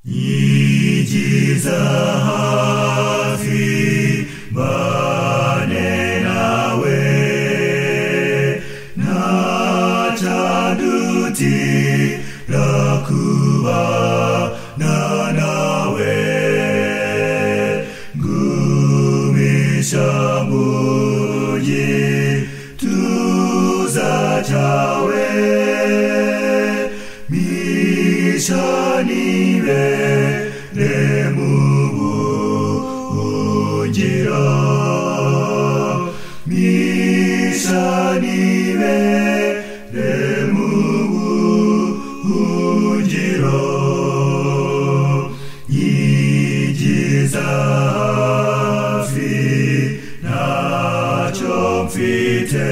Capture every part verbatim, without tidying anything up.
igiza hafi mbane nawe nachandutira kubana nawe gumisha mu gituza cyawe mishanibere mu buhungiro mishanibere mu buhungiro yigiza hafi ntacyo mfite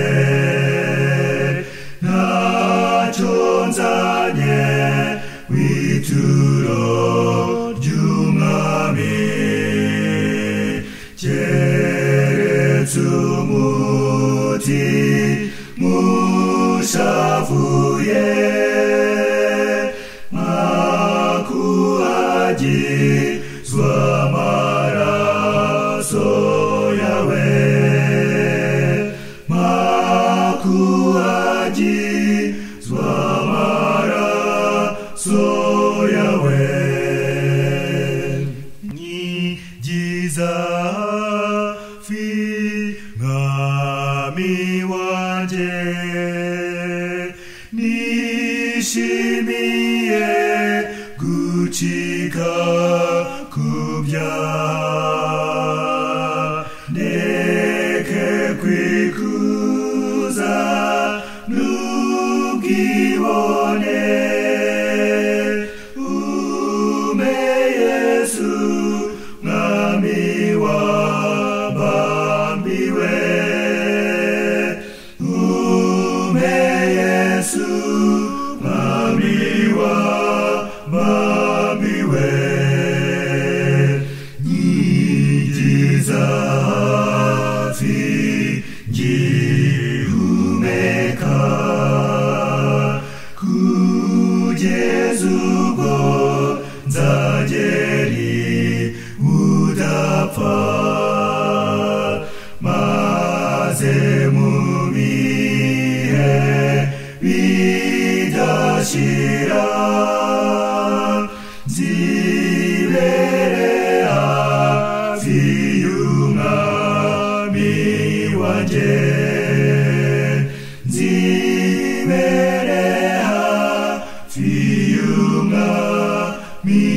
ntacyo nzanye wituro ry'umwami keretse umutima ushavuye nkakuhagizwa amaraso yawe nkakuhagizwa amaraso yawe nyigiza hafi mwami wanjye nishimiye gucika ku byaha ndeke kwikuza n'ubwibone ume Yesu mwami wabambiwe ume Yesu mwami wabambiwe nyigiza hafi ngihumeka kugeza ubwo nzageri udapfa maze mu bihe bidashira nzibere hafi y'umwami wanjye nzibere hafi y'umwami